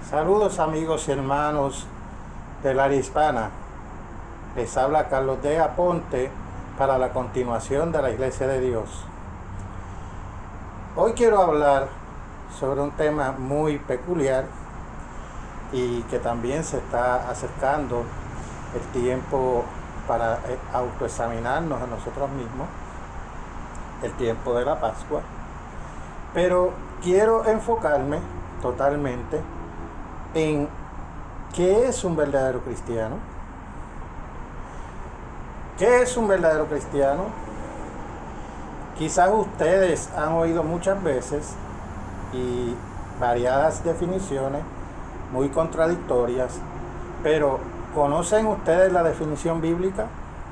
Saludos amigos y hermanos del área hispana. Les habla Carlos de Aponte para la continuación de la Iglesia de Dios. Hoy quiero hablar sobre un tema muy peculiar y que también se está acercando el tiempo para autoexaminarnos a nosotros mismos, el tiempo de la Pascua. Pero quiero enfocarme totalmente en qué es un verdadero cristiano. ¿Qué es un verdadero cristiano? Quizás ustedes han oído muchas veces y variadas definiciones muy contradictorias, pero ¿conocen ustedes la definición bíblica?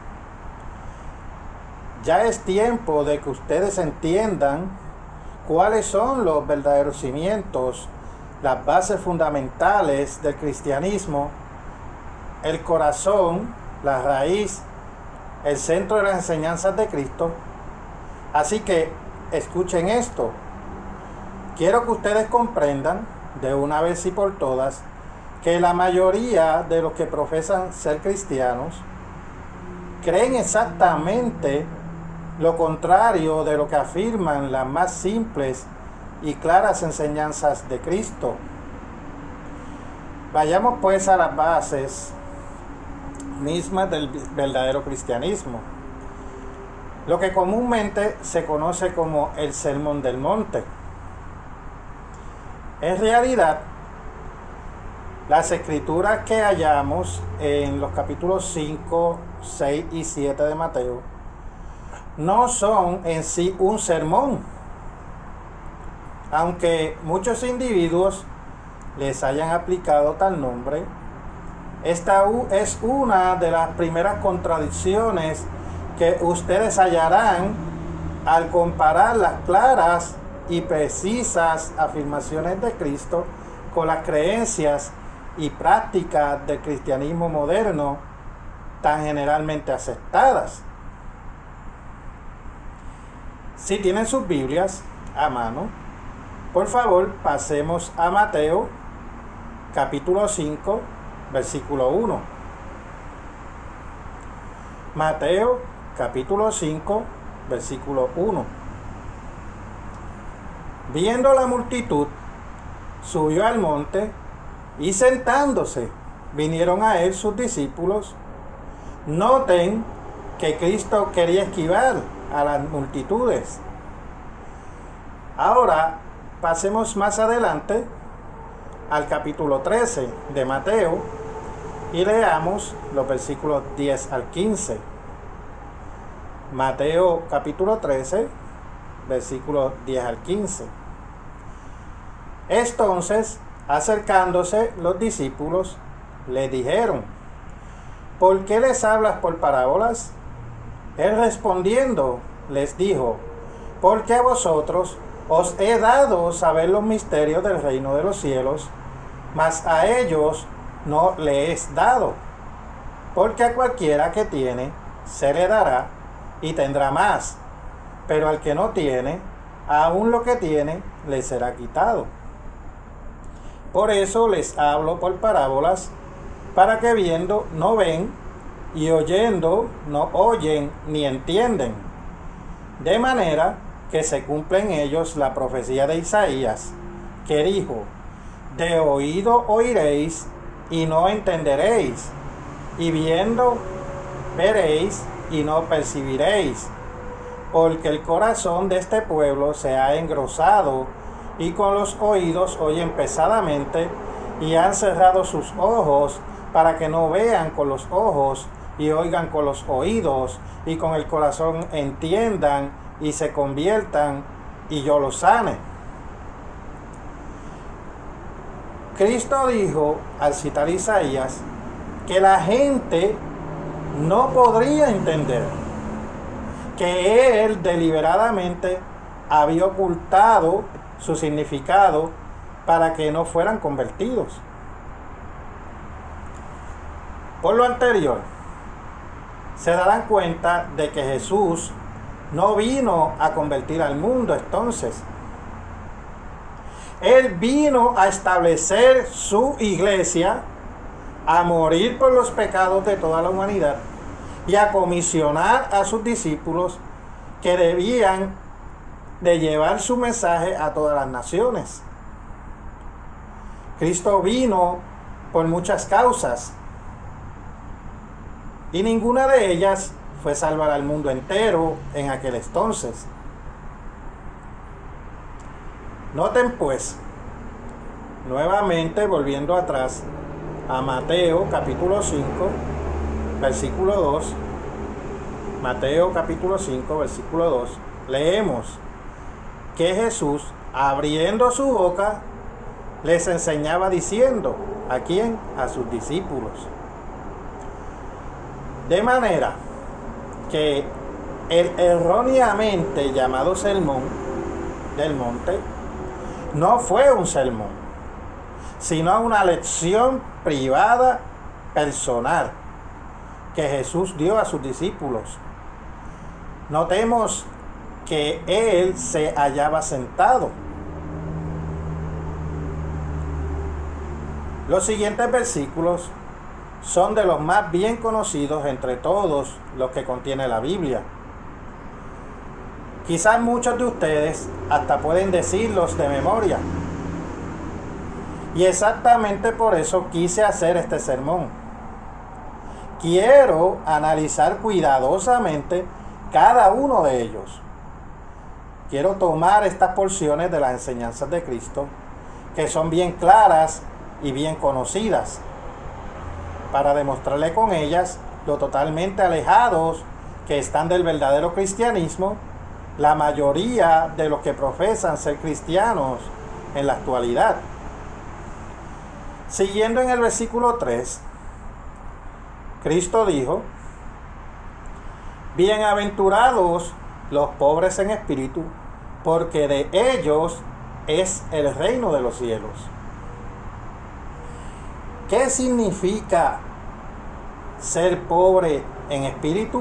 Ya es tiempo de que ustedes entiendan cuáles son los verdaderos cimientos, las bases fundamentales del cristianismo, el corazón, la raíz, el centro de las enseñanzas de Cristo. Así que escuchen esto. Quiero que ustedes comprendan de una vez y por todas que la mayoría de los que profesan ser cristianos creen exactamente lo contrario de lo que afirman las más simples y claras enseñanzas de Cristo. Vayamos pues a las bases mismas del verdadero cristianismo, lo que comúnmente se conoce como el Sermón del Monte. En realidad, las escrituras que hallamos en los capítulos 5, 6 y 7 de Mateo no son en sí un sermón, aunque muchos individuos les hayan aplicado tal nombre. Esta es una de las primeras contradicciones que ustedes hallarán al comparar las claras y precisas afirmaciones de Cristo con las creencias y prácticas del cristianismo moderno tan generalmente aceptadas. Si tienen sus Biblias a mano, por favor pasemos a Mateo capítulo 5, versículo 1. Mateo capítulo 5, versículo 1. Viendo la multitud, subió al monte y sentándose, vinieron a él sus discípulos. Noten que Cristo quería esquivar a las multitudes. Ahora pasemos más adelante al capítulo 13 de Mateo y leamos los versículos 10 al 15. Mateo capítulo 13, versículos 10 al 15. Entonces, acercándose los discípulos, le dijeron: ¿por qué les hablas por parábolas? Él respondiendo les dijo: porque a vosotros os he dado saber los misterios del reino de los cielos, mas a ellos no le es dado. Porque a cualquiera que tiene, se le dará y tendrá más, pero al que no tiene, aún lo que tiene, le será quitado. Por eso les hablo por parábolas, para que viendo no ven, y oyendo no oyen ni entienden, de manera que se cumple en ellos la profecía de Isaías, que dijo: de oído oiréis y no entenderéis, y viendo veréis y no percibiréis, porque el corazón de este pueblo se ha engrosado, y con los oídos oyen pesadamente, y han cerrado sus ojos, para que no vean con los ojos, y oigan con los oídos, y con el corazón entiendan, y se conviertan, y yo los sane. Cristo dijo, al citar Isaías, que la gente no podría entender, que Él deliberadamente había ocultado su significado para que no fueran convertidos. Por lo anterior, se darán cuenta de que Jesús no vino a convertir al mundo entonces, Él vino a establecer su iglesia, a morir por los pecados de toda la humanidad y a comisionar a sus discípulos que debían de llevar su mensaje a todas las naciones. Cristo vino por muchas causas y ninguna de ellas fue salvar al mundo entero en aquel entonces. Noten pues, nuevamente volviendo atrás a Mateo capítulo 5, versículo 2. Mateo capítulo 5, versículo 2. Leemos que Jesús, abriendo su boca, les enseñaba diciendo, ¿a quién? A sus discípulos. De manera que el erróneamente llamado sermón del monte no fue un sermón, sino una lección privada, personal, que Jesús dio a sus discípulos. Notemos que él se hallaba sentado. Los siguientes versículos son de los más bien conocidos entre todos los que contiene la Biblia. Quizás muchos de ustedes hasta pueden decirlos de memoria. Y exactamente por eso quise hacer este sermón. Quiero analizar cuidadosamente cada uno de ellos. Quiero tomar estas porciones de las enseñanzas de Cristo, que son bien claras y bien conocidas, para demostrarle con ellas lo totalmente alejados que están del verdadero cristianismo la mayoría de los que profesan ser cristianos en la actualidad. Siguiendo en el versículo 3, Cristo dijo: bienaventurados los pobres en espíritu, porque de ellos es el reino de los cielos. ¿Qué significa ser pobre en espíritu?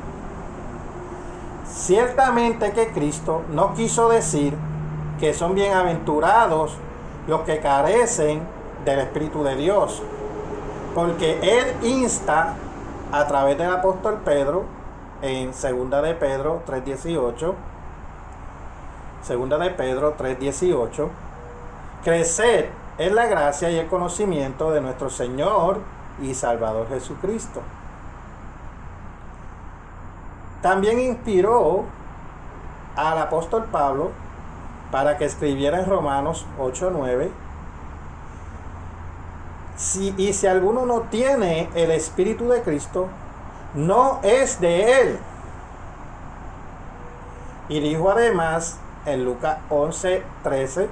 Ciertamente que Cristo no quiso decir que son bienaventurados los que carecen del Espíritu de Dios, porque Él insta a través del apóstol Pedro en 2 de Pedro 3:18, 2 de Pedro 3:18, creced en la gracia y el conocimiento de nuestro Señor y Salvador Jesucristo. También inspiró al apóstol Pablo para que escribiera en Romanos 8:9, y si alguno no tiene el Espíritu de Cristo, no es de él. Y dijo además en Lucas 11:13,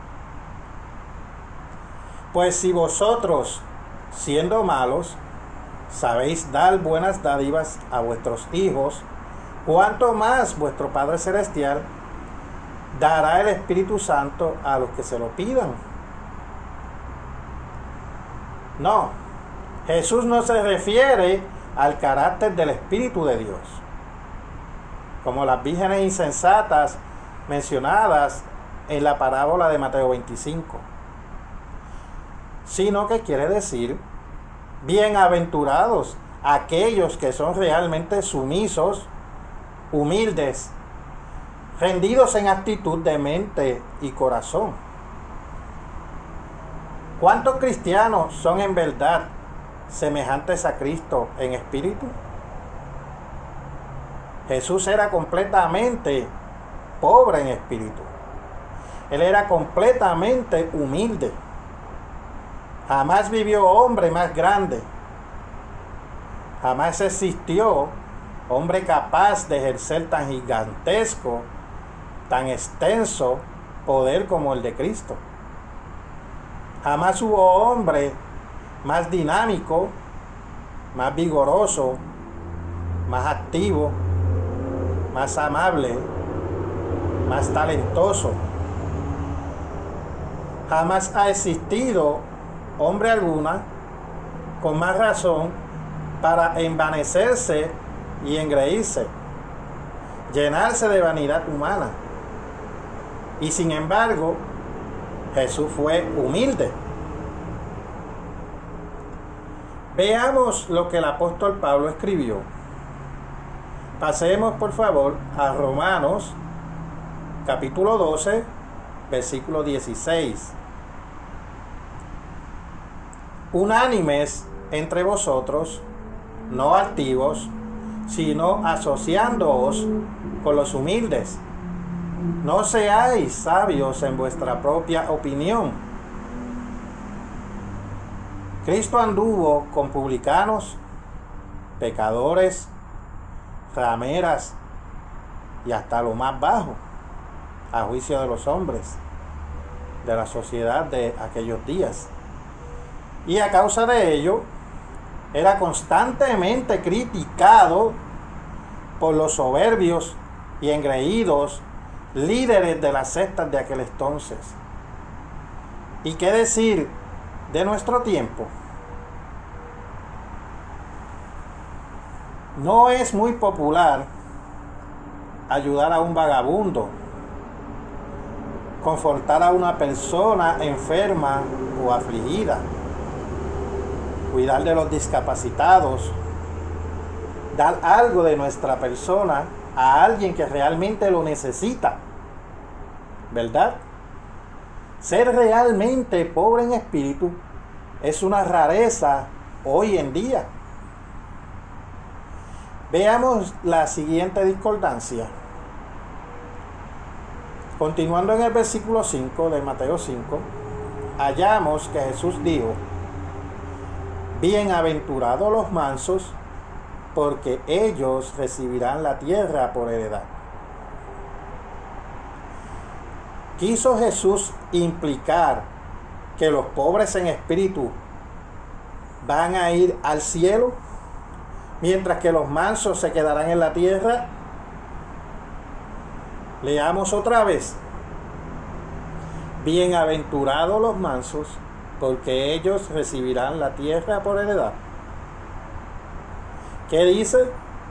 pues si vosotros, siendo malos, sabéis dar buenas dádivas a vuestros hijos, cuánto más vuestro Padre Celestial dará el Espíritu Santo a los que se lo pidan. No, Jesús no se refiere al carácter del Espíritu de Dios, como las vírgenes insensatas mencionadas en la parábola de Mateo 25, sino que quiere decir bienaventurados aquellos que son realmente sumisos, humildes, rendidos en actitud de mente y corazón. ¿Cuántos cristianos son en verdad semejantes a Cristo en espíritu? Jesús era completamente pobre en espíritu. Él era completamente humilde. Jamás vivió hombre más grande. Jamás existió hombre capaz de ejercer tan gigantesco, tan extenso poder como el de Cristo. Jamás hubo hombre más dinámico, más vigoroso, más activo, más amable, más talentoso. Jamás ha existido hombre alguna con más razón para envanecerse y engreírse, llenarse de vanidad humana. Y sin embargo, Jesús fue humilde. Veamos lo que el apóstol Pablo escribió. Pasemos por favor a Romanos capítulo 12, versículo 16. Unánimes entre vosotros, no altivos, sino asociándoos con los humildes. No seáis sabios en vuestra propia opinión. Cristo anduvo con publicanos, pecadores, rameras y hasta lo más bajo, a juicio de los hombres, de la sociedad de aquellos días. Y a causa de ello, era constantemente criticado por los soberbios y engreídos líderes de las sectas de aquel entonces. ¿Y qué decir de nuestro tiempo? No es muy popular ayudar a un vagabundo, confortar a una persona enferma o afligida, cuidar de los discapacitados, dar algo de nuestra persona a alguien que realmente lo necesita, ¿verdad? Ser realmente pobre en espíritu es una rareza hoy en día. Veamos la siguiente discordancia. Continuando en el versículo 5 de Mateo 5, hallamos que Jesús dijo: bienaventurados los mansos, porque ellos recibirán la tierra por heredad. ¿Quiso Jesús implicar que los pobres en espíritu van a ir al cielo, mientras que los mansos se quedarán en la tierra? Leamos otra vez. Bienaventurados los mansos, porque ellos recibirán la tierra por heredad. ¿Qué dice?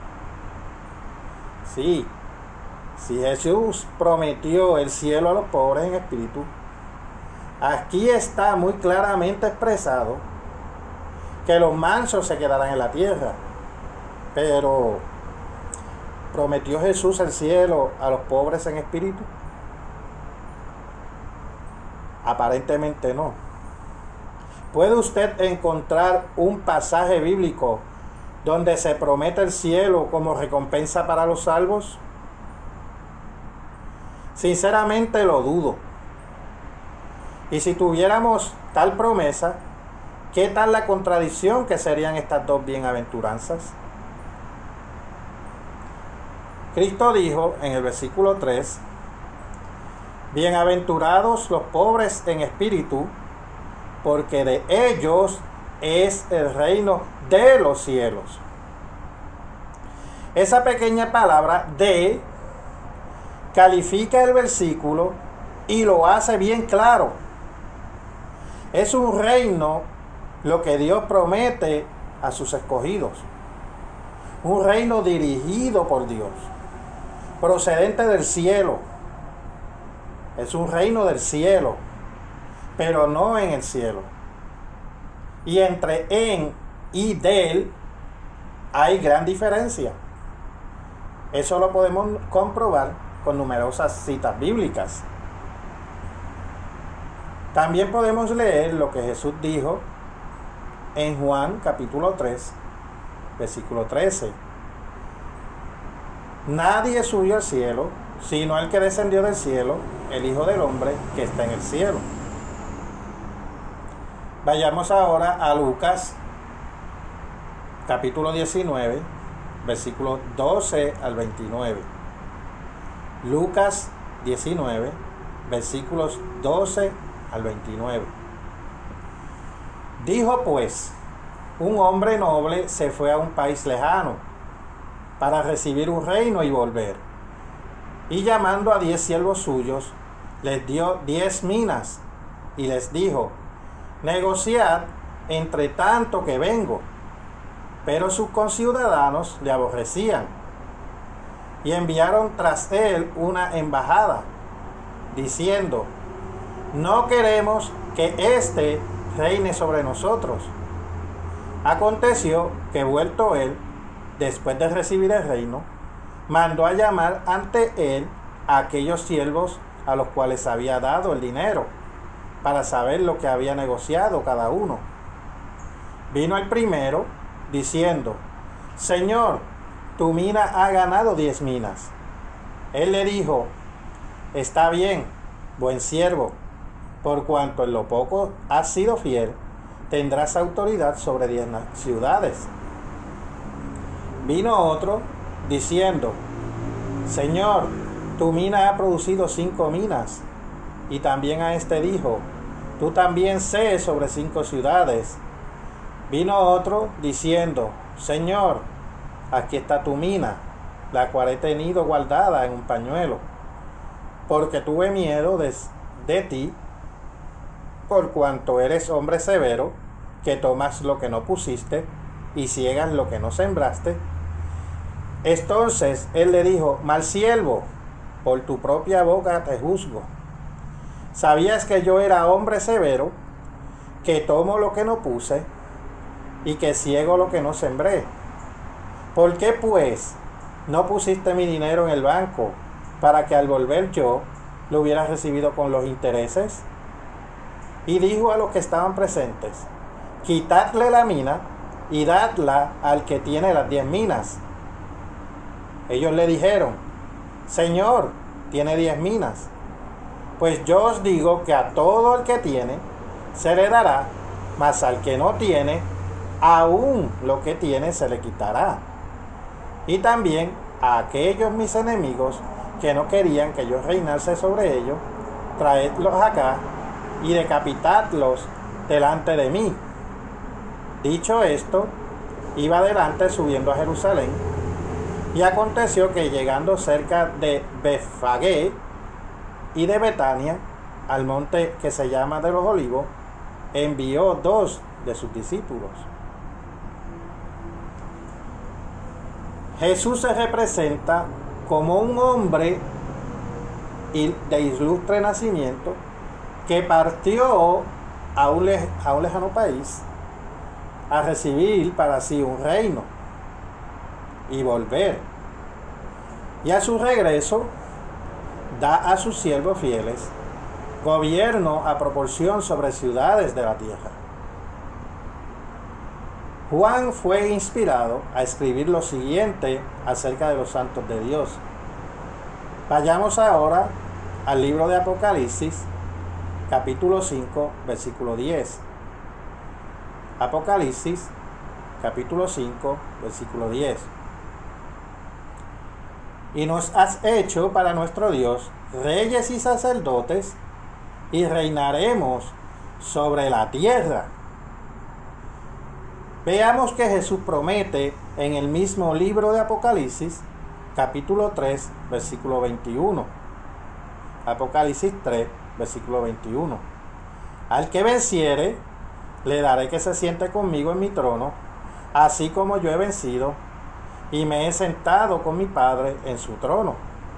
Sí, si Jesús prometió el cielo a los pobres en espíritu, aquí está muy claramente expresado que los mansos se quedarán en la tierra. Pero, ¿prometió Jesús el cielo a los pobres en espíritu? Aparentemente no. ¿Puede usted encontrar un pasaje bíblico donde se promete el cielo como recompensa para los salvos? Sinceramente lo dudo. Y si tuviéramos tal promesa, ¿qué tal la contradicción que serían estas dos bienaventuranzas? Cristo dijo en el versículo 3: bienaventurados los pobres en espíritu, porque de ellos es el reino de los cielos. Esa pequeña palabra de califica el versículo y lo hace bien claro. Es un reino lo que Dios promete a sus escogidos. Un reino dirigido por Dios, procedente del cielo. Es un reino del cielo, pero no en el cielo. Y entre en y del hay gran diferencia. Eso lo podemos comprobar con numerosas citas bíblicas. También podemos leer lo que Jesús dijo en Juan capítulo 3, versículo 13. Nadie subió al cielo, sino el que descendió del cielo, el Hijo del Hombre que está en el cielo. Vayamos ahora a Lucas capítulo 19, versículos 12 al 29. Lucas 19, versículos 12 al 29. Dijo pues: un hombre noble se fue a un país lejano para recibir un reino y volver. Y llamando a 10 siervos suyos, les dio 10 minas y les dijo: negociad entre tanto que vengo. Pero sus conciudadanos le aborrecían y enviaron tras él una embajada, diciendo: no queremos que éste reine sobre nosotros. Aconteció que vuelto él, después de recibir el reino, mandó a llamar ante él a aquellos siervos a los cuales había dado el dinero, para saber lo que había negociado cada uno. Vino el primero, diciendo: Señor, tu mina ha ganado 10 minas. Él le dijo: Está bien, buen siervo, por cuanto en lo poco has sido fiel, tendrás autoridad sobre 10 ciudades. Vino otro, diciendo: Señor, tu mina ha producido 5 minas. Y también a este dijo: Tú también sé sobre 5 ciudades. Vino otro, diciendo: Señor, aquí está tu mina, la cual he tenido guardada en un pañuelo, porque tuve miedo de ti, por cuanto eres hombre severo, que tomas lo que no pusiste y ciegas lo que no sembraste. Entonces él le dijo: Mal siervo, por tu propia boca te juzgo. ¿Sabías que yo era hombre severo, que tomo lo que no puse y que ciego lo que no sembré? ¿Por qué pues no pusiste mi dinero en el banco, para que al volver yo lo hubiera recibido con los intereses? Y dijo a los que estaban presentes: Quitadle la mina y dadla al que tiene las 10 minas. Ellos le dijeron: Señor, tiene 10 minas. Pues yo os digo que a todo el que tiene se le dará, mas al que no tiene, aún lo que tiene se le quitará. Y también a aquellos mis enemigos que no querían que yo reinase sobre ellos, traedlos acá y decapitadlos delante de mí. Dicho esto, iba adelante subiendo a Jerusalén, y aconteció que llegando cerca de Betfagé y de Betania, al monte que se llama de los Olivos, envió 2 de sus discípulos. Jesús se representa como un hombre de ilustre nacimiento que partió a un lejano país a recibir para sí un reino y volver. Y a su regreso da a sus siervos fieles gobierno a proporción sobre ciudades de la tierra. Juan fue inspirado a escribir lo siguiente acerca de los santos de Dios. Vayamos ahora al libro de Apocalipsis, capítulo 5, versículo 10. Apocalipsis, capítulo 5, versículo 10. Y nos has hecho para nuestro Dios reyes y sacerdotes, y reinaremos sobre la tierra. Veamos que Jesús promete en el mismo libro de Apocalipsis, capítulo 3, versículo 21. Apocalipsis 3, versículo 21. Al que venciere, le daré que se siente conmigo en mi trono, así como yo he vencido, y me he sentado con mi Padre en su trono.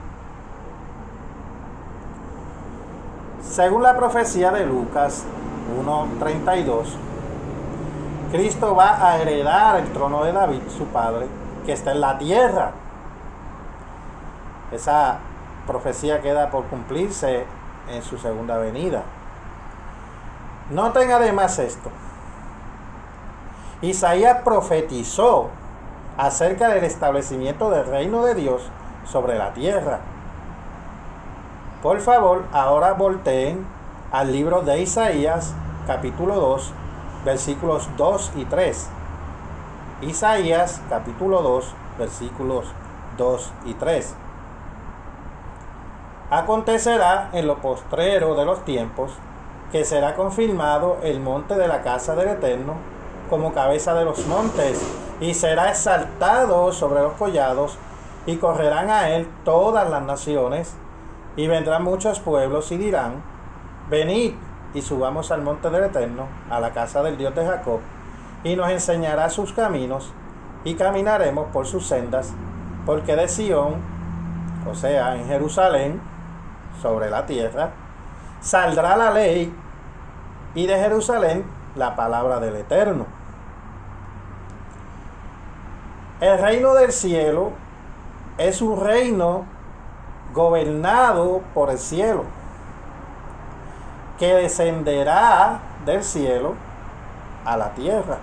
Según la profecía de Lucas 1:32, Cristo va a heredar el trono de David, su padre, que está en la tierra. Esa profecía queda por cumplirse en su segunda venida. Noten además esto: Isaías profetizó acerca del establecimiento del reino de Dios sobre la tierra. Por favor, ahora volteen al libro de Isaías, capítulo 2, versículos 2 y 3. Isaías, capítulo 2, versículos 2 y 3. Acontecerá en lo postrero de los tiempos que será confirmado el monte de la casa del Eterno como cabeza de los montes, y será exaltado sobre los collados, y correrán a él todas las naciones, y vendrán muchos pueblos y dirán: venid y subamos al monte del Eterno, a la casa del Dios de Jacob, y nos enseñará sus caminos, y caminaremos por sus sendas, porque de Sión, o sea, en Jerusalén, sobre la tierra, saldrá la ley y de Jerusalén la palabra del Eterno. El reino del cielo es un reino gobernado por el cielo, que descenderá del cielo a la tierra.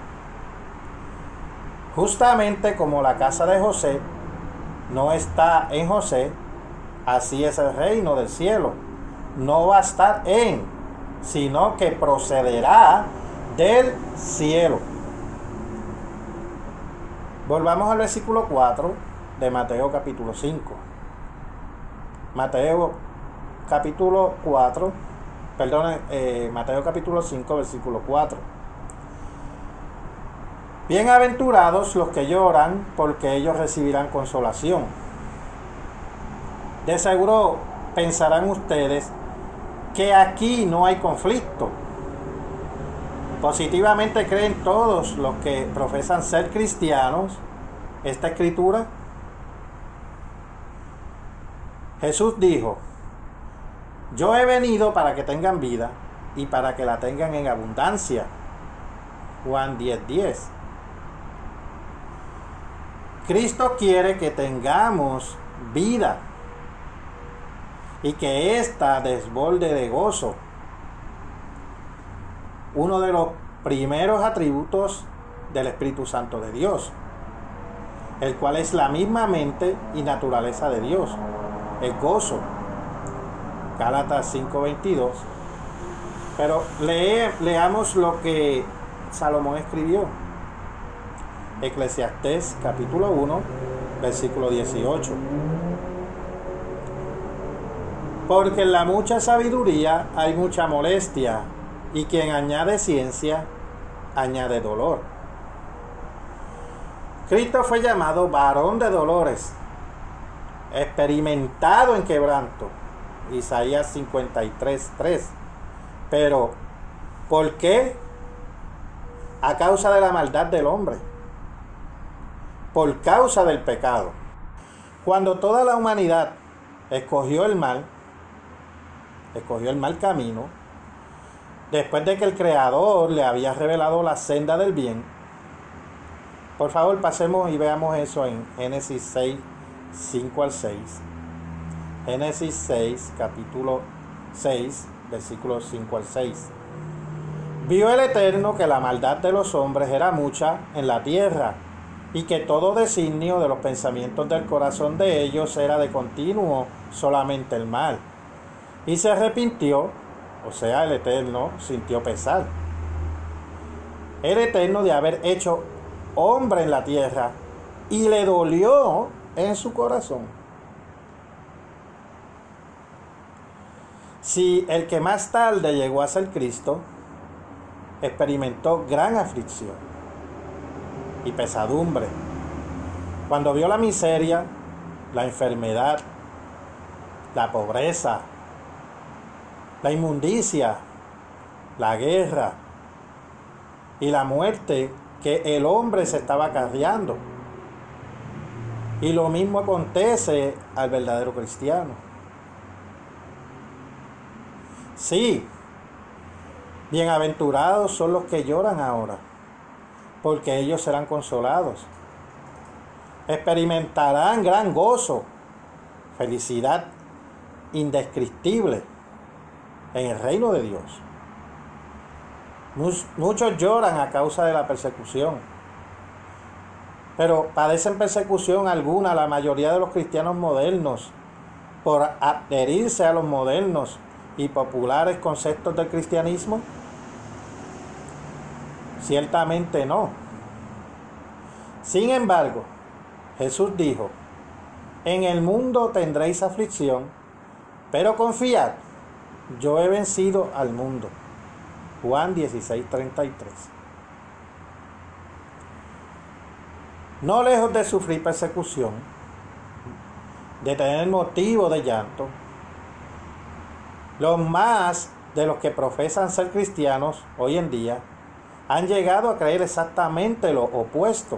Justamente como la casa de José no está en José, así es el reino del cielo. No va a estar sino que procederá del cielo. Volvamos al versículo 4 de Mateo capítulo 5. Mateo capítulo 5, versículo 4. Bienaventurados los que lloran, porque ellos recibirán consolación. De seguro pensarán ustedes que aquí no hay conflicto. Positivamente creen todos los que profesan ser cristianos esta escritura. Jesús dijo: yo he venido para que tengan vida y para que la tengan en abundancia. Juan 10:10. Cristo quiere que tengamos vida y que ésta desborde de gozo. Uno de los primeros atributos del Espíritu Santo de Dios, el cual es la misma mente y naturaleza de Dios, el gozo. Gálatas 5:22. Pero leamos lo que Salomón escribió. Eclesiastés capítulo 1, versículo 18. Porque en la mucha sabiduría hay mucha molestia, y quien añade ciencia, añade dolor. Cristo fue llamado varón de dolores, experimentado en quebranto. Isaías 53:3. Pero, ¿por qué? A causa de la maldad del hombre, por causa del pecado. Cuando toda la humanidad escogió el mal camino, después de que el Creador le había revelado la senda del bien. Por favor, pasemos y veamos eso en Génesis 6, 5 al 6. Génesis 6, capítulo 6, versículos 5 al 6. Vio el Eterno que la maldad de los hombres era mucha en la tierra, y que todo designio de los pensamientos del corazón de ellos era de continuo solamente el mal. Y se arrepintió, o sea, el Eterno sintió pesar. El Eterno de haber hecho hombre en la tierra, y le dolió en su corazón. Si el que más tarde llegó a ser Cristo experimentó gran aflicción y pesadumbre cuando vio la miseria, la enfermedad, la pobreza, la inmundicia, la guerra y la muerte que el hombre se estaba acarreando. Y lo mismo acontece al verdadero cristiano. Sí, bienaventurados son los que lloran ahora, porque ellos serán consolados. Experimentarán gran gozo, felicidad indescriptible en el reino de Dios. Muchos lloran a causa de la persecución, pero padecen persecución alguna la mayoría de los cristianos modernos por adherirse a los modernos y populares conceptos del cristianismo. Ciertamente no. Sin embargo, Jesús dijo: en el mundo tendréis aflicción, pero confiad, yo he vencido al mundo. Juan 16:33. No lejos de sufrir persecución, de tener motivo de llanto, los más de los que profesan ser cristianos hoy en día han llegado a creer exactamente lo opuesto.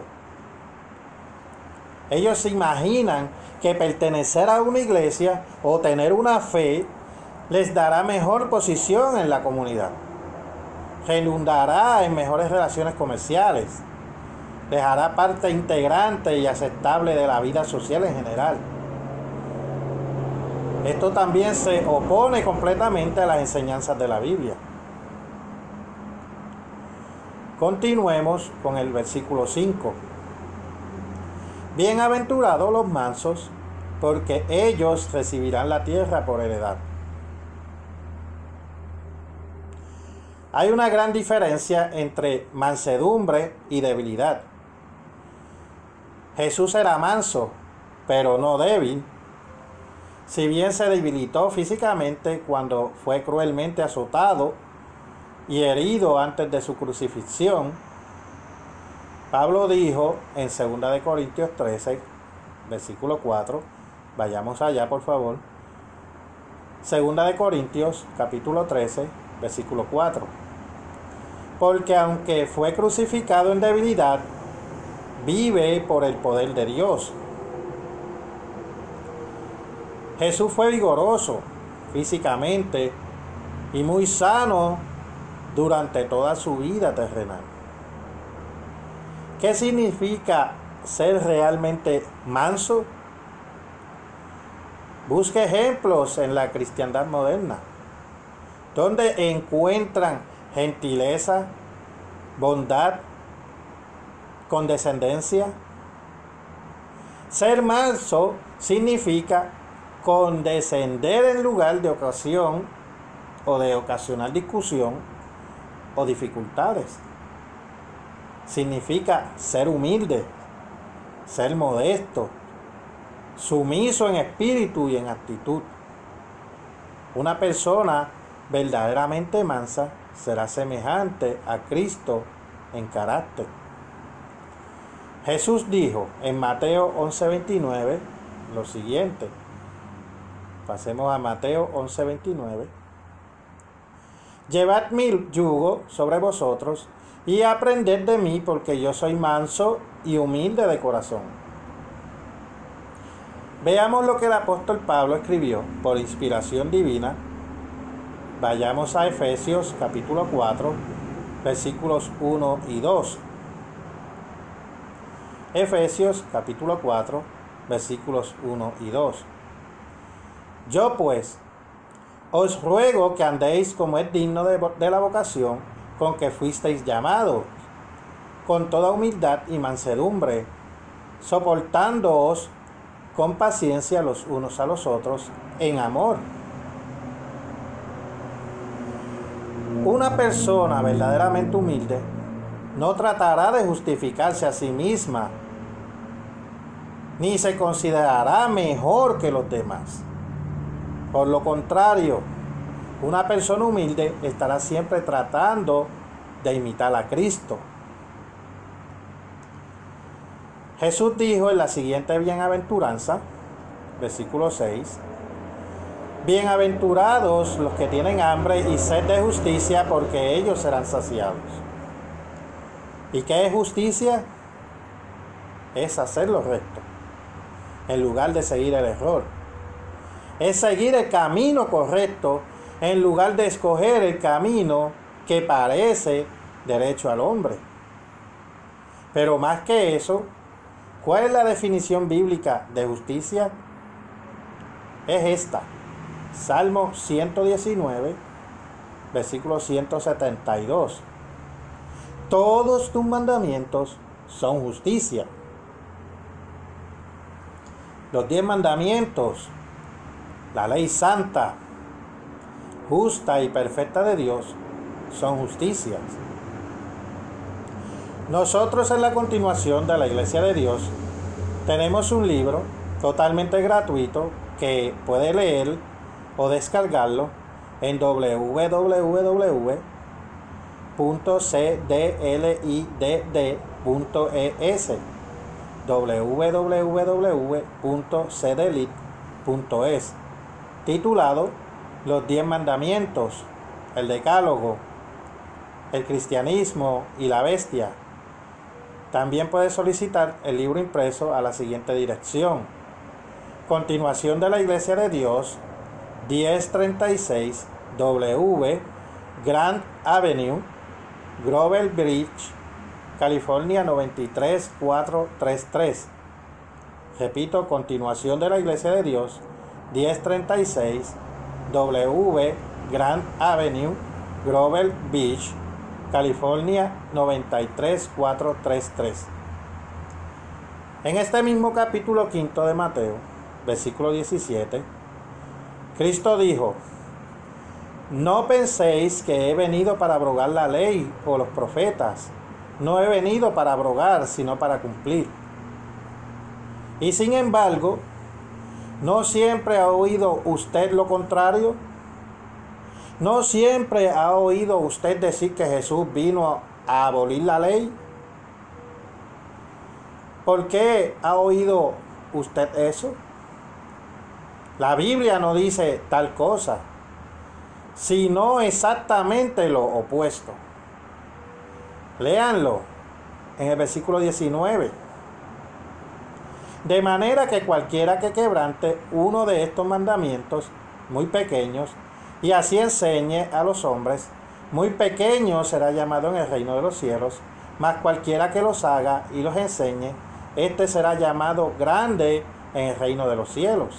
Ellos se imaginan que pertenecer a una iglesia o tener una fe les dará mejor posición en la comunidad, redundará en mejores relaciones comerciales, les hará parte integrante y aceptable de la vida social en general. Esto también se opone completamente a las enseñanzas de la Biblia. Continuemos con el versículo 5. Bienaventurados los mansos, porque ellos recibirán la tierra por heredad. Hay una gran diferencia entre mansedumbre y debilidad. Jesús era manso, pero no débil. Si bien se debilitó físicamente cuando fue cruelmente azotado y herido antes de su crucifixión, Pablo dijo en 2 Corintios 13, versículo 4, vayamos allá por favor, 2 Corintios capítulo 13, versículo 4, porque aunque fue crucificado en debilidad, vive por el poder de Dios. Jesús fue vigoroso físicamente y muy sano durante toda su vida terrenal. ¿Qué significa ser realmente manso? Busque ejemplos en la cristiandad moderna, donde encuentran gentileza, bondad, condescendencia. Ser manso significa condescender en lugar de ocasión o de ocasionar discusión o dificultades. Significa ser humilde, ser modesto, sumiso en espíritu y en actitud. Una persona verdaderamente mansa será semejante a Cristo en carácter. Jesús dijo en Mateo 11:29 lo siguiente. Pasemos a Mateo 11:29. Llevad mi yugo sobre vosotros y aprended de mí, porque yo soy manso y humilde de corazón. Veamos lo que el apóstol Pablo escribió por inspiración divina. Vayamos a Efesios capítulo 4, versículos 1 y 2. Efesios capítulo 4, versículos 1 y 2. Yo pues os ruego que andéis como es digno de la vocación con que fuisteis llamados, con toda humildad y mansedumbre, soportándoos con paciencia los unos a los otros en amor. Una persona verdaderamente humilde no tratará de justificarse a sí misma, ni se considerará mejor que los demás. Por lo contrario, una persona humilde estará siempre tratando de imitar a Cristo. Jesús dijo en la siguiente bienaventuranza, versículo 6, bienaventurados los que tienen hambre y sed de justicia, porque ellos serán saciados. ¿Y qué es justicia? Es hacer lo recto, en lugar de seguir el error. Es seguir el camino correcto, en lugar de escoger el camino que parece derecho al hombre. Pero más que eso, ¿cuál es la definición bíblica de justicia? Es esta. Salmo 119, versículo 172. Todos tus mandamientos son justicia. Los 10 mandamientos, la ley santa, justa y perfecta de Dios, son justicias. Nosotros en la continuación de la Iglesia de Dios tenemos un libro totalmente gratuito que puede leer o descargarlo en www.cdlidd.es, www.cdlit.es, titulado Los 10 Mandamientos, el Decálogo, el Cristianismo y la Bestia. También puedes solicitar el libro impreso a la siguiente dirección: Continuación de la Iglesia de Dios, 1036 W Grand Avenue, Grover Bridge, California 93433. Repito, continuación de la Iglesia de Dios, 1036 W Grand Avenue, Grover Beach, California 93433. En este mismo capítulo 5 de Mateo, versículo 17, Cristo dijo: no penséis que he venido para abrogar la ley o los profetas. No he venido para abrogar, sino para cumplir. Y sin embargo, ¿no siempre ha oído usted lo contrario? ¿No siempre ha oído usted decir que Jesús vino a abolir la ley? ¿Por qué ha oído usted eso? La Biblia no dice tal cosa, sino exactamente lo opuesto. Léanlo en el versículo 19. De manera que cualquiera que quebrante uno de estos mandamientos muy pequeños y así enseñe a los hombres, muy pequeño será llamado en el reino de los cielos, mas cualquiera que los haga y los enseñe, este será llamado grande en el reino de los cielos.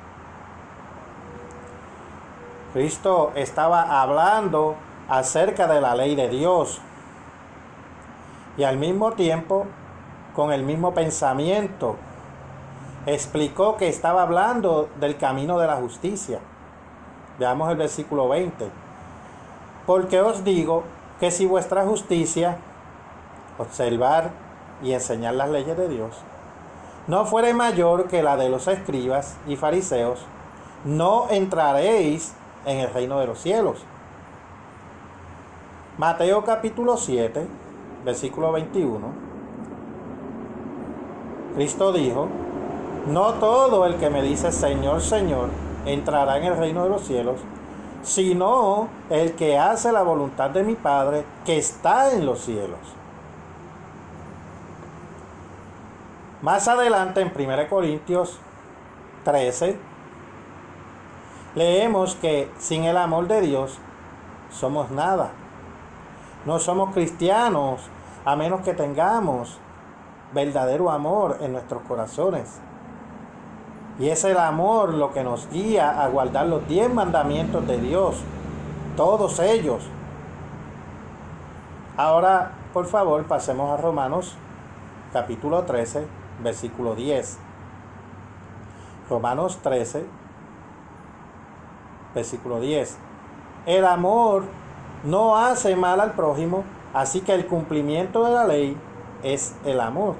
Cristo estaba hablando acerca de la ley de Dios y al mismo tiempo, con el mismo pensamiento, explicó que estaba hablando del camino de la justicia. Veamos el versículo 20. Porque os digo que si vuestra justicia, observar y enseñar las leyes de Dios, no fuere mayor que la de los escribas y fariseos, no entraréis en el reino de los cielos. Mateo capítulo 7, versículo 21. Cristo dijo: no todo el que me dice Señor, Señor, entrará en el reino de los cielos, sino el que hace la voluntad de mi Padre que está en los cielos. Más adelante en 1 Corintios 13, leemos que sin el amor de Dios somos nada. No somos cristianos a menos que tengamos verdadero amor en nuestros corazones. Y es el amor lo que nos guía a guardar los 10 mandamientos de Dios, todos ellos. Ahora, por favor, pasemos a Romanos capítulo 13, versículo 10. Romanos 13, versículo 10. El amor no hace mal al prójimo, así que el cumplimiento de la ley es el amor.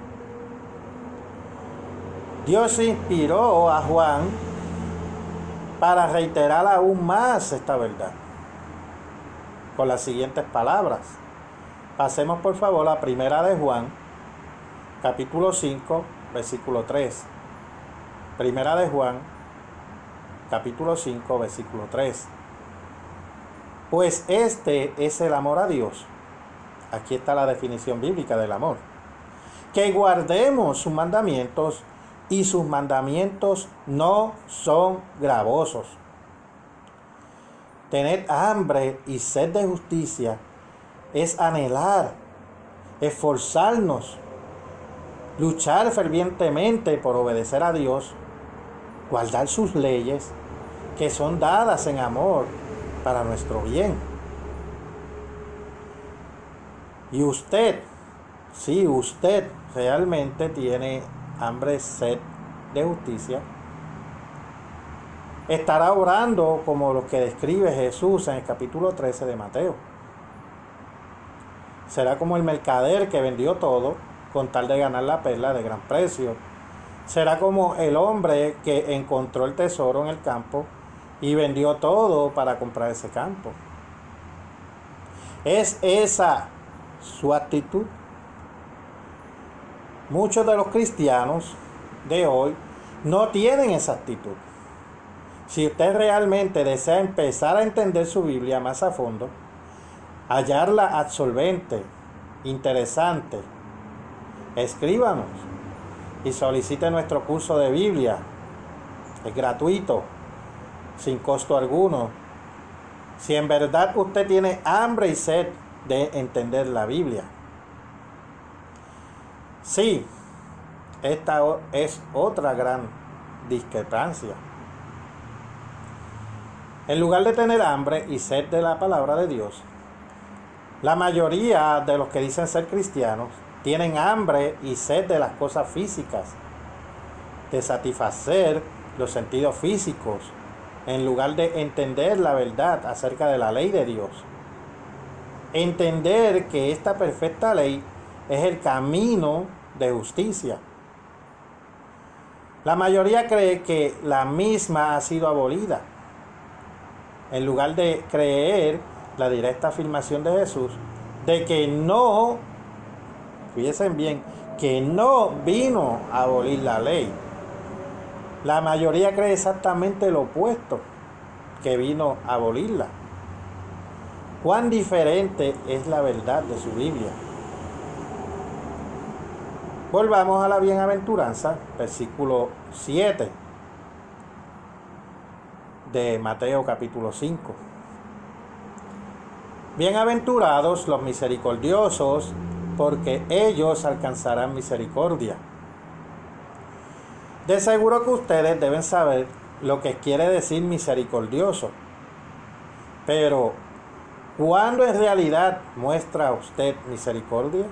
Dios inspiró a Juan para reiterar aún más esta verdad con las siguientes palabras. Pasemos por favor a Primera de Juan, capítulo 5, versículo 3. Primera de Juan, capítulo 5, versículo 3. Pues este es el amor a Dios. Aquí está la definición bíblica del amor. Que guardemos sus mandamientos, y sus mandamientos no son gravosos. Tener hambre y sed de justicia es anhelar, esforzarnos, luchar fervientemente por obedecer a Dios, guardar sus leyes, que son dadas en amor para nuestro bien. Y usted, si usted realmente tiene hambre, sed de justicia, estará orando como lo que describe Jesús en el capítulo 13 de Mateo. Será como el mercader que vendió todo con tal de ganar la perla de gran precio. Será como el hombre que encontró el tesoro en el campo y vendió todo para comprar ese campo. ¿Es esa su actitud? Muchos de los cristianos de hoy no tienen esa actitud. Si usted realmente desea empezar a entender su Biblia más a fondo, hallarla absorbente, interesante, escríbanos y solicite nuestro curso de Biblia. Es gratuito. sin costo alguno. Si en verdad usted tiene hambre y sed de entender la Biblia. Sí, esta es otra gran discrepancia. En lugar de tener hambre y sed de la palabra de Dios, la mayoría de los que dicen ser cristianos tienen hambre y sed de las cosas físicas, de satisfacer los sentidos físicos, en lugar de entender la verdad acerca de la ley de Dios. Entender que esta perfecta ley es el camino de justicia. La mayoría cree que la misma ha sido abolida, en lugar de creer la directa afirmación de Jesús de que no, fíjense bien, que no vino a abolir la ley. La mayoría cree exactamente lo opuesto, que vino a abolirla. ¿Cuán diferente es la verdad de su Biblia? Volvamos a la bienaventuranza, versículo 7 de Mateo capítulo 5. Bienaventurados los misericordiosos, porque ellos alcanzarán misericordia. De seguro que ustedes deben saber lo que quiere decir misericordioso. Pero, ¿cuándo en realidad muestra usted misericordia?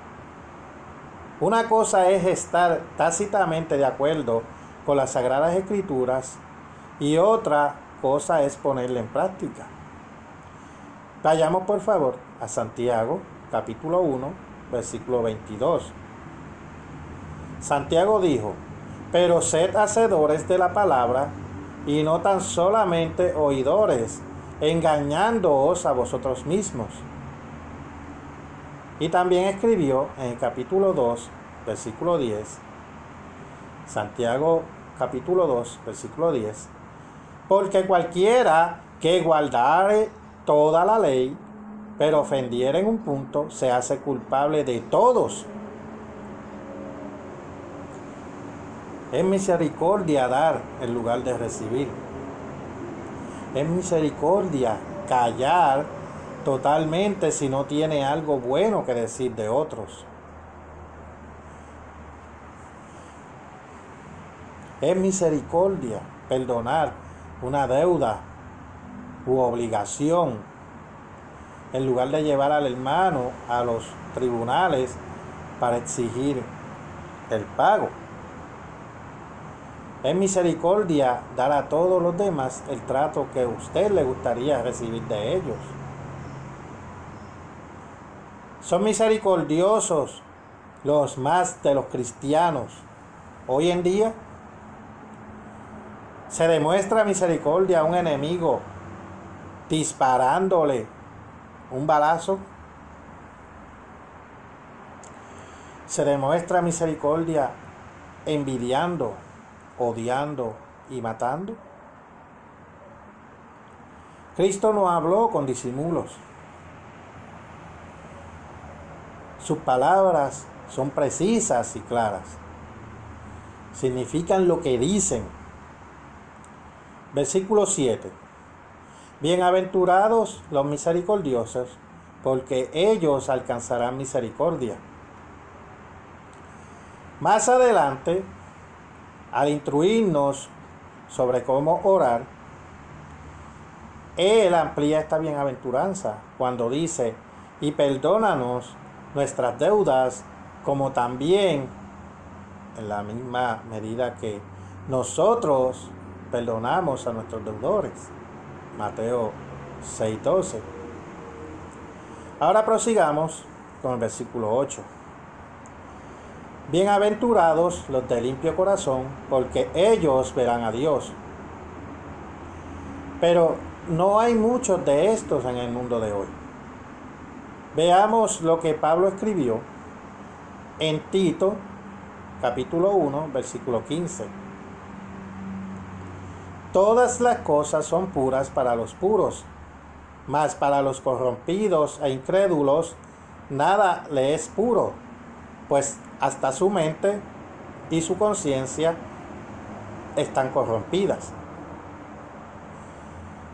Una cosa es estar tácitamente de acuerdo con las Sagradas Escrituras y otra cosa es ponerla en práctica. Vayamos por favor a Santiago, capítulo 1, versículo 22. Santiago dijo: pero sed hacedores de la palabra y no tan solamente oidores, engañándoos a vosotros mismos. Y también escribió en el capítulo 2, versículo 10, Santiago capítulo 2, versículo 10, porque cualquiera que guardare toda la ley, pero ofendiere en un punto, se hace culpable de todos. Es misericordia dar en lugar de recibir. Es misericordia callar totalmente si no tiene algo bueno que decir de otros. Es misericordia perdonar una deuda u obligación en lugar de llevar al hermano a los tribunales para exigir el pago. Es misericordia dar a todos los demás el trato que a usted le gustaría recibir de ellos. Son misericordiosos los más de los cristianos. Hoy en día se demuestra misericordia a un enemigo disparándole un balazo. Se demuestra misericordia envidiando, odiando y matando. Cristo no habló con disimulos. Sus palabras son precisas y claras. Significan lo que dicen. Versículo 7. Bienaventurados los misericordiosos, porque ellos alcanzarán misericordia. Más adelante, al instruirnos sobre cómo orar, Él amplía esta bienaventuranza cuando dice: y perdónanos nuestras deudas, como también en la misma medida que nosotros perdonamos a nuestros deudores. Mateo 6:12. Ahora prosigamos con el versículo 8. Bienaventurados los de limpio corazón, porque ellos verán a Dios. Pero no hay muchos de estos en el mundo de hoy. Veamos lo que Pablo escribió en Tito, capítulo 1, versículo 15. Todas las cosas son puras para los puros, mas para los corrompidos e incrédulos nada le es puro, pues hasta su mente y su conciencia están corrompidas.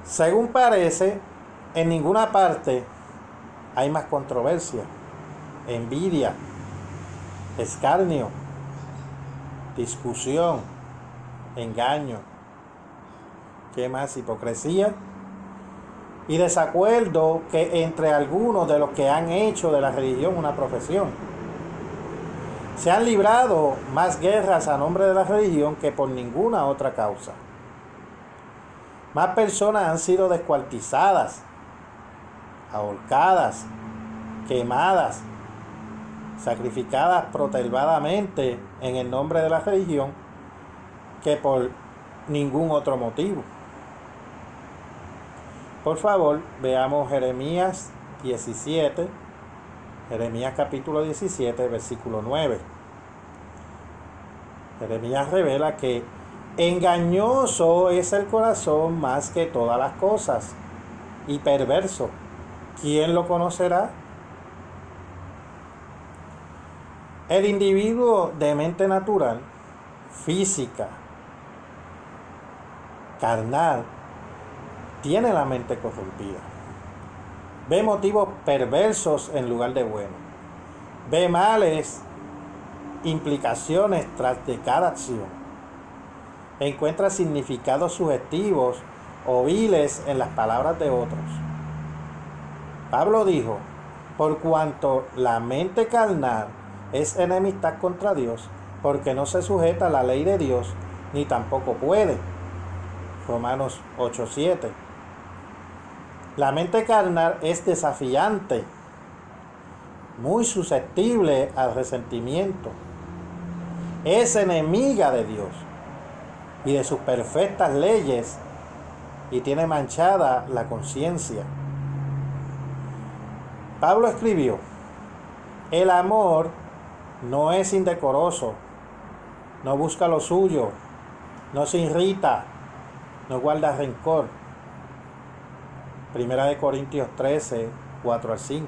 Según parece, en ninguna parte hay más controversia, envidia, escarnio, discusión, engaño, ¿qué más? Hipocresía y desacuerdo que entre algunos de los que han hecho de la religión una profesión. Se han librado más guerras a nombre de la religión que por ninguna otra causa. Más personas han sido descuartizadas, ahorcadas, quemadas, sacrificadas protervadamente en el nombre de la religión que por ningún otro motivo. Por favor, veamos Jeremías 17, Jeremías capítulo 17, versículo 9. Jeremías revela que engañoso es el corazón más que todas las cosas y perverso. ¿Quién lo conocerá? El individuo de mente natural, física, carnal, tiene la mente corrompida. Ve motivos perversos en lugar de buenos. Ve males, implicaciones tras de cada acción. Encuentra significados subjetivos o viles en las palabras de otros. Pablo dijo, por cuanto la mente carnal es enemistad contra Dios, porque no se sujeta a la ley de Dios, ni tampoco puede. Romanos 8:7. La mente carnal es desafiante, muy susceptible al resentimiento. Es enemiga de Dios y de sus perfectas leyes y tiene manchada la conciencia. Pablo escribió, el amor no es indecoroso, no busca lo suyo, no se irrita, no guarda rencor. Primera de Corintios 13, 4 al 5.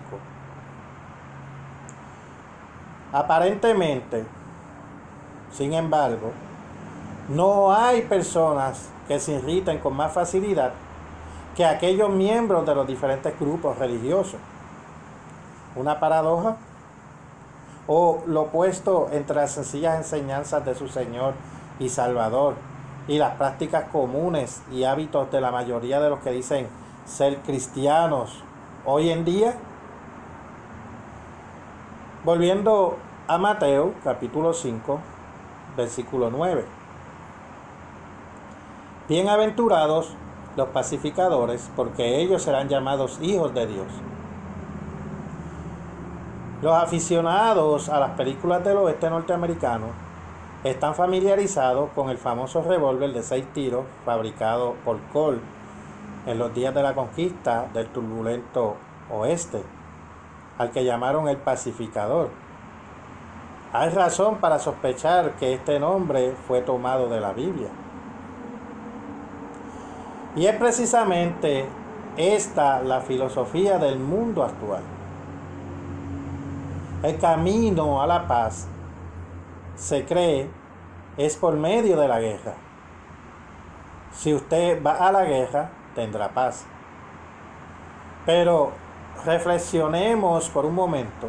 Aparentemente, sin embargo, no hay personas que se irriten con más facilidad que aquellos miembros de los diferentes grupos religiosos. ¿Una paradoja? ¿O lo opuesto entre las sencillas enseñanzas de su Señor y Salvador y las prácticas comunes y hábitos de la mayoría de los que dicen ser cristianos hoy en día? Volviendo a Mateo capítulo 5, versículo 9. Bienaventurados los pacificadores, porque ellos serán llamados hijos de Dios. Los aficionados a las películas del oeste norteamericano están familiarizados con el famoso revólver de 6 tiros fabricado por Colt en los días de la conquista del turbulento oeste, al que llamaron el pacificador. Hay razón para sospechar que este nombre fue tomado de la Biblia. Y es precisamente esta la filosofía del mundo actual. El camino a la paz, se cree, es por medio de la guerra. Si usted va a la guerra, tendrá paz. Pero reflexionemos por un momento.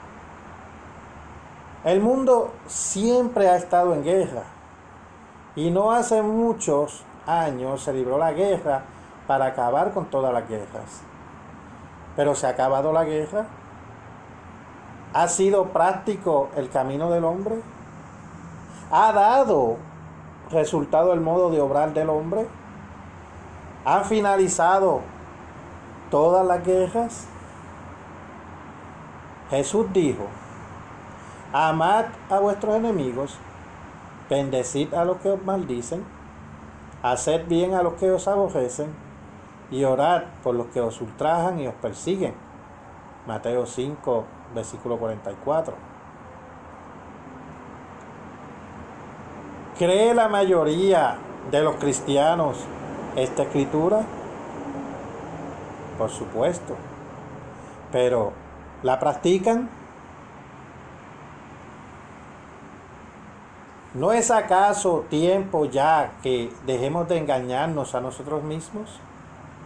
El mundo siempre ha estado en guerra. Y no hace muchos años se libró la guerra para acabar con todas las guerras. Pero ¿se ha acabado la guerra? ¿Ha sido práctico el camino del hombre? ¿Ha dado resultado el modo de obrar del hombre? ¿Han finalizado todas las guerras? Jesús dijo, amad a vuestros enemigos, bendecid a los que os maldicen, haced bien a los que os aborrecen y orad por los que os ultrajan y os persiguen. Mateo 5, versículo 44. ¿Cree la mayoría de los cristianos esta escritura? Por supuesto. Pero, ¿la practican? ¿No es acaso tiempo ya que dejemos de engañarnos a nosotros mismos?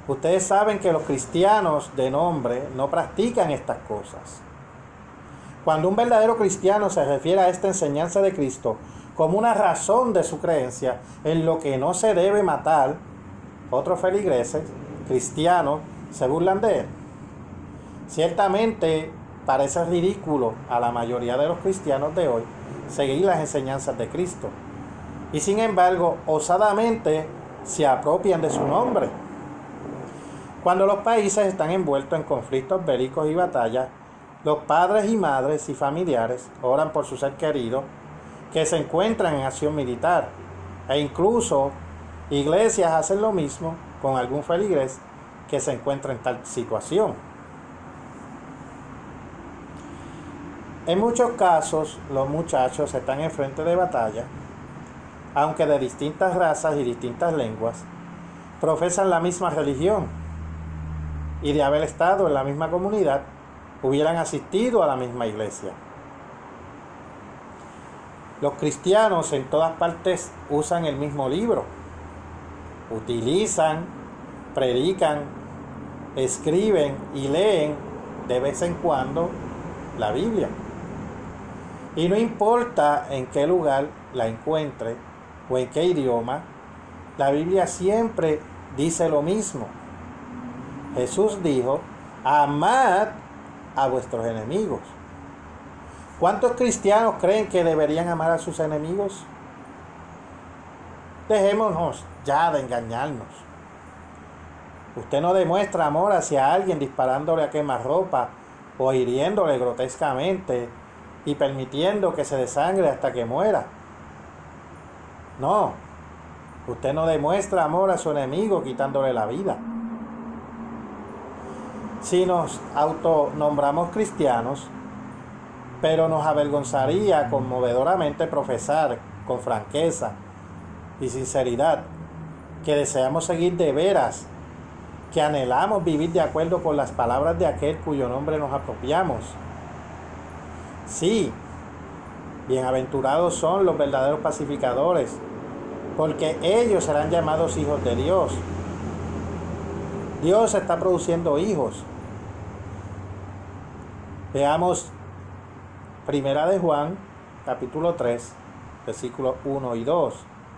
Ustedes saben que los cristianos de nombre no practican estas cosas. Cuando un verdadero cristiano se refiere a esta enseñanza de Cristo como una razón de su creencia en lo que no se debe matar, otros feligreses cristianos se burlan de él. Ciertamente parece ridículo a la mayoría de los cristianos de hoy seguir las enseñanzas de Cristo, y sin embargo osadamente se apropian de su nombre. Cuando los países están envueltos en conflictos bélicos y batallas, los padres y madres y familiares oran por su ser querido que se encuentran en acción militar, e incluso iglesias hacen lo mismo con algún feligrés que se encuentra en tal situación. En muchos casos, los muchachos están en frente de batalla, aunque de distintas razas y distintas lenguas, profesan la misma religión, y de haber estado en la misma comunidad, hubieran asistido a la misma iglesia. Los cristianos en todas partes usan el mismo libro, utilizan, predican, escriben y leen de vez en cuando la Biblia. Y no importa en qué lugar la encuentre o en qué idioma, la Biblia siempre dice lo mismo. Jesús dijo: amad a vuestros enemigos. ¿Cuántos cristianos creen que deberían amar a sus enemigos? Dejémonos ya de engañarnos. Usted no demuestra amor hacia alguien disparándole a quemarropa o hiriéndole grotescamente y permitiendo que se desangre hasta que muera. No, usted no demuestra amor a su enemigo quitándole la vida. Si nos autonombramos cristianos, pero nos avergonzaría conmovedoramente profesar con franqueza y sinceridad que deseamos seguir de veras, que anhelamos vivir de acuerdo con las palabras de aquel cuyo nombre nos apropiamos. Sí, bienaventurados son los verdaderos pacificadores, porque ellos serán llamados hijos de Dios. Dios está produciendo hijos. Veamos Primera de Juan, capítulo 3, versículos 1 y 2.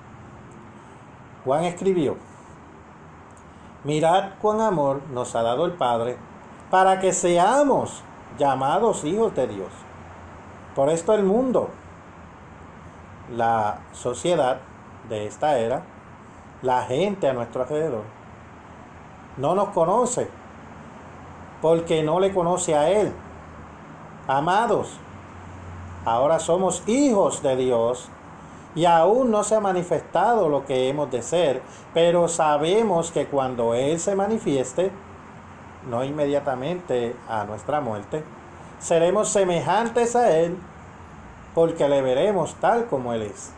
Juan escribió: mirad cuán amor nos ha dado el Padre, para que seamos llamados hijos de Dios. Por esto el mundo, la sociedad de esta era, la gente a nuestro alrededor, no nos conoce, porque no le conoce a Él. Amados, ahora somos hijos de Dios, y aún no se ha manifestado lo que hemos de ser, pero sabemos que cuando Él se manifieste, no inmediatamente a nuestra muerte, seremos semejantes a Él, porque le veremos tal como Él es.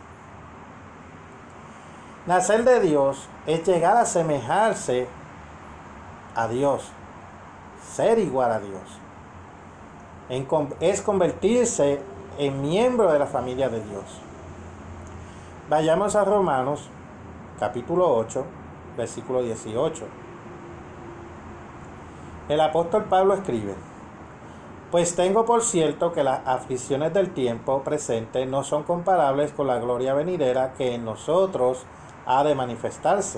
Nacer de Dios es llegar a asemejarse a Dios, ser igual a Dios. Es convertirse en miembro de la familia de Dios. Vayamos a Romanos, capítulo 8, versículo 18. El apóstol Pablo escribe: pues tengo por cierto que las aflicciones del tiempo presente no son comparables con la gloria venidera que en nosotros ha de manifestarse.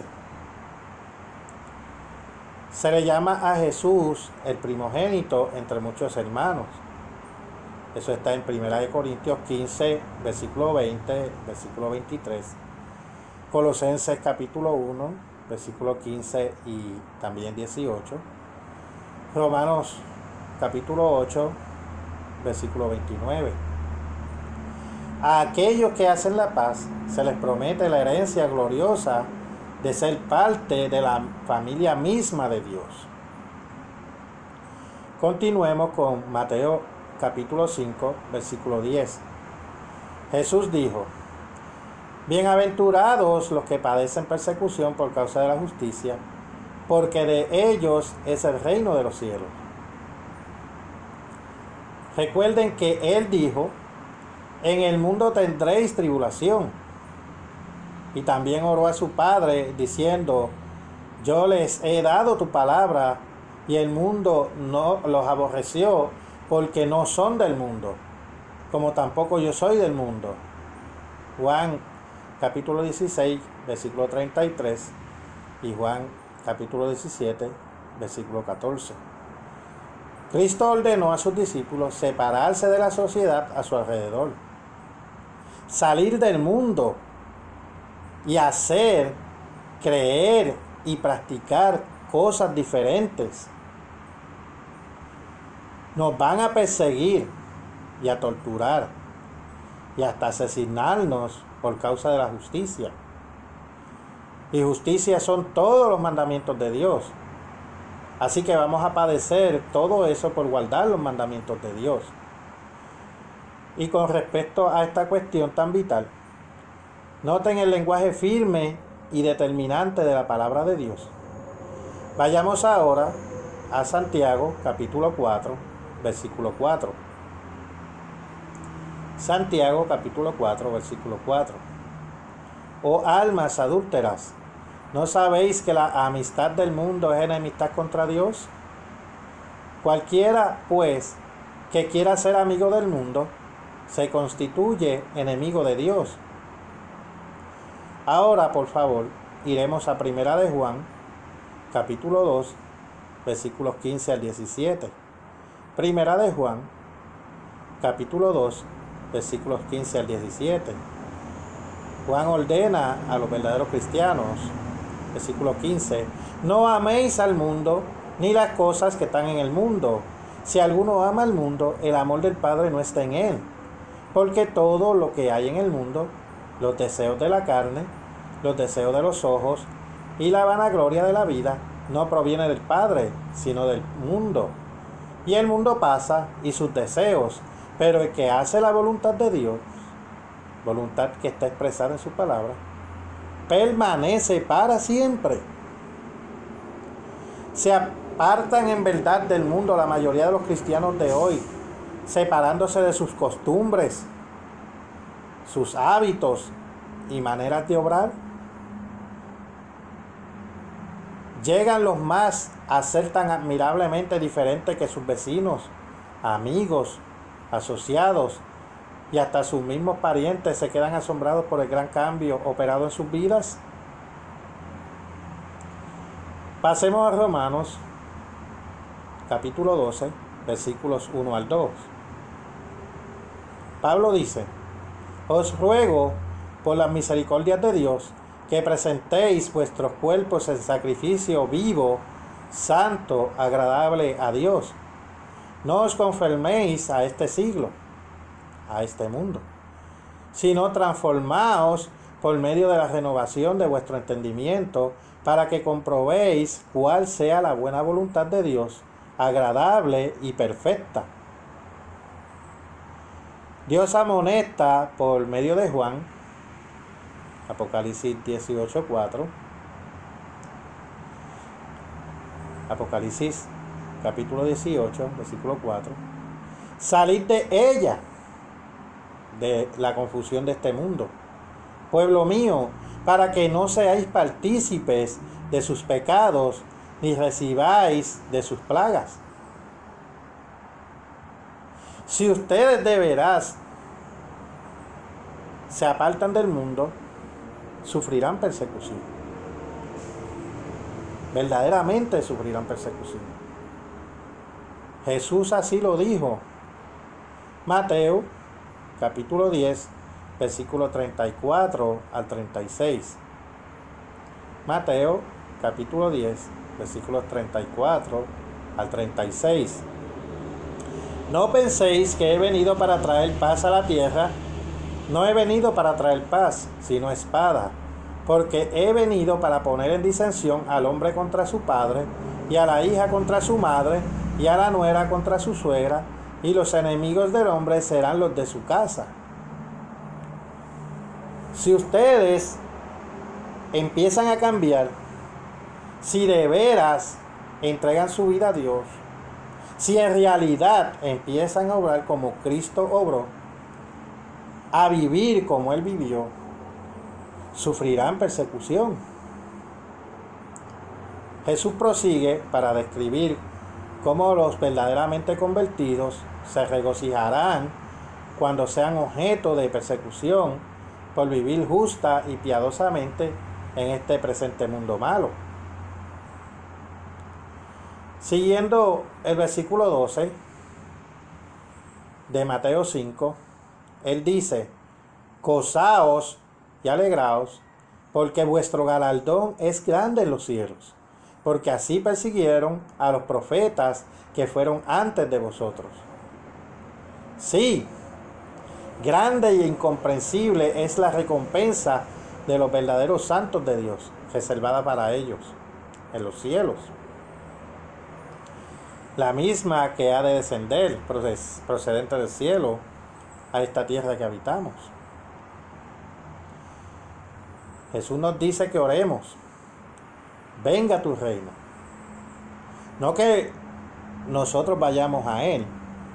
Se le llama a Jesús el primogénito entre muchos hermanos. Eso está en 1 Corintios 15, versículo 20, versículo 23. Colosenses capítulo 1, versículo 15 y también 18. Romanos capítulo 8, versículo 29. A aquellos que hacen la paz se les promete la herencia gloriosa de ser parte de la familia misma de Dios. Continuemos con Mateo capítulo 5, versículo 10. Jesús dijo: bienaventurados los que padecen persecución por causa de la justicia, porque de ellos es el reino de los cielos. Recuerden que Él dijo: en el mundo tendréis tribulación. Y también oró a su Padre diciendo: Yo les he dado tu palabra y el mundo no los aborreció porque no son del mundo, como tampoco yo soy del mundo. Juan capítulo 16, versículo 33 y Juan capítulo 17, versículo 14. Cristo ordenó a sus discípulos separarse de la sociedad a su alrededor, salir del mundo y hacer, creer y practicar cosas diferentes. Nos van a perseguir y a torturar y hasta asesinarnos por causa de la justicia. Y justicia son todos los mandamientos de Dios. Así que vamos a padecer todo eso por guardar los mandamientos de Dios. Y con respecto a esta cuestión tan vital, noten el lenguaje firme y determinante de la palabra de Dios. Vayamos ahora a Santiago capítulo 4, versículo 4. Santiago capítulo 4, versículo 4. Oh almas adúlteras, ¿no sabéis que la amistad del mundo es enemistad contra Dios? Cualquiera, pues, que quiera ser amigo del mundo, se constituye enemigo de Dios. Ahora, por favor, iremos a Primera de Juan, capítulo 2, versículos 15 al 17. Primera de Juan, capítulo 2, versículos 15 al 17. Juan ordena a los verdaderos cristianos, versículo 15, no améis al mundo ni las cosas que están en el mundo. Si alguno ama al mundo, el amor del Padre no está en él. Porque todo lo que hay en el mundo, los deseos de la carne, los deseos de los ojos y la vanagloria de la vida, no proviene del Padre, sino del mundo. Y el mundo pasa y sus deseos, pero el que hace la voluntad de Dios, voluntad que está expresada en su palabra, permanece para siempre. Se apartan en verdad del mundo la mayoría de los cristianos de hoy, separándose de sus costumbres, sus hábitos y maneras de obrar. Llegan los más a ser tan admirablemente diferentes que sus vecinos, amigos, asociados y hasta sus mismos parientes se quedan asombrados por el gran cambio operado en sus vidas. Pasemos a Romanos capítulo 12, versículos 1 al 2. Pablo dice, os ruego por las misericordias de Dios que presentéis vuestros cuerpos en sacrificio vivo, santo, agradable a Dios. No os conforméis a este siglo, a este mundo, sino transformaos por medio de la renovación de vuestro entendimiento, para que comprobéis cuál sea la buena voluntad de Dios, agradable y perfecta. Dios amonesta por medio de Juan, Apocalipsis 18:4, Apocalipsis capítulo 18, versículo 4, salid de ella, de la confusión de este mundo, pueblo mío, para que no seáis partícipes de sus pecados, ni recibáis de sus plagas. Si ustedes de veras se apartan del mundo, sufrirán persecución. Verdaderamente sufrirán persecución. Jesús así lo dijo. Mateo capítulo 10, versículo 34 al 36. Mateo capítulo 10, versículos 34 al 36. No penséis que he venido para traer paz a la tierra. No he venido para traer paz, sino espada, porque he venido para poner en disensión al hombre contra su padre, y a la hija contra su madre, y a la nuera contra su suegra, y los enemigos del hombre serán los de su casa. Si ustedes empiezan a cambiar, si de veras entregan su vida a Dios, si en realidad empiezan a obrar como Cristo obró, a vivir como Él vivió, sufrirán persecución. Jesús prosigue para describir cómo los verdaderamente convertidos se regocijarán cuando sean objeto de persecución por vivir justa y piadosamente en este presente mundo malo. Siguiendo el versículo 12 de Mateo 5, él dice: gozaos y alegraos, porque vuestro galardón es grande en los cielos, porque así persiguieron a los profetas que fueron antes de vosotros. Sí, grande e incomprensible es la recompensa de los verdaderos santos de Dios, reservada para ellos en los cielos. La misma que ha de descender procedente del cielo a esta tierra que habitamos. Jesús nos dice que oremos: venga tu reino. No que nosotros vayamos a Él,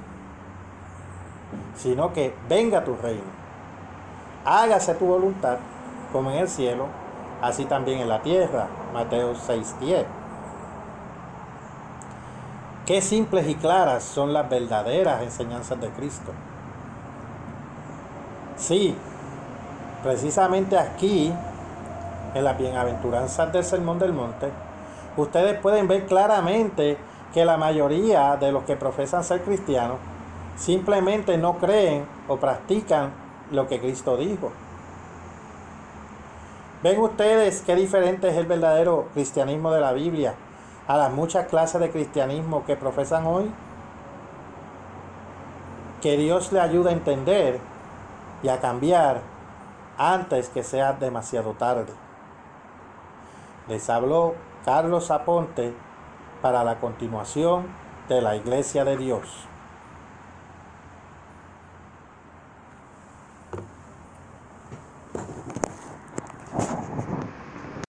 sino que venga tu reino. Hágase tu voluntad, como en el cielo, así también en la tierra. Mateo 6:10. Qué simples y claras son las verdaderas enseñanzas de Cristo. Sí, precisamente aquí, en las bienaventuranzas del Sermón del Monte, ustedes pueden ver claramente que la mayoría de los que profesan ser cristianos simplemente no creen o practican lo que Cristo dijo. ¿Ven ustedes qué diferente es el verdadero cristianismo de la Biblia a las muchas clases de cristianismo que profesan hoy? Que Dios le ayude a entender y a cambiar antes que sea demasiado tarde. Les habló Carlos Aponte para la continuación de la Iglesia de Dios.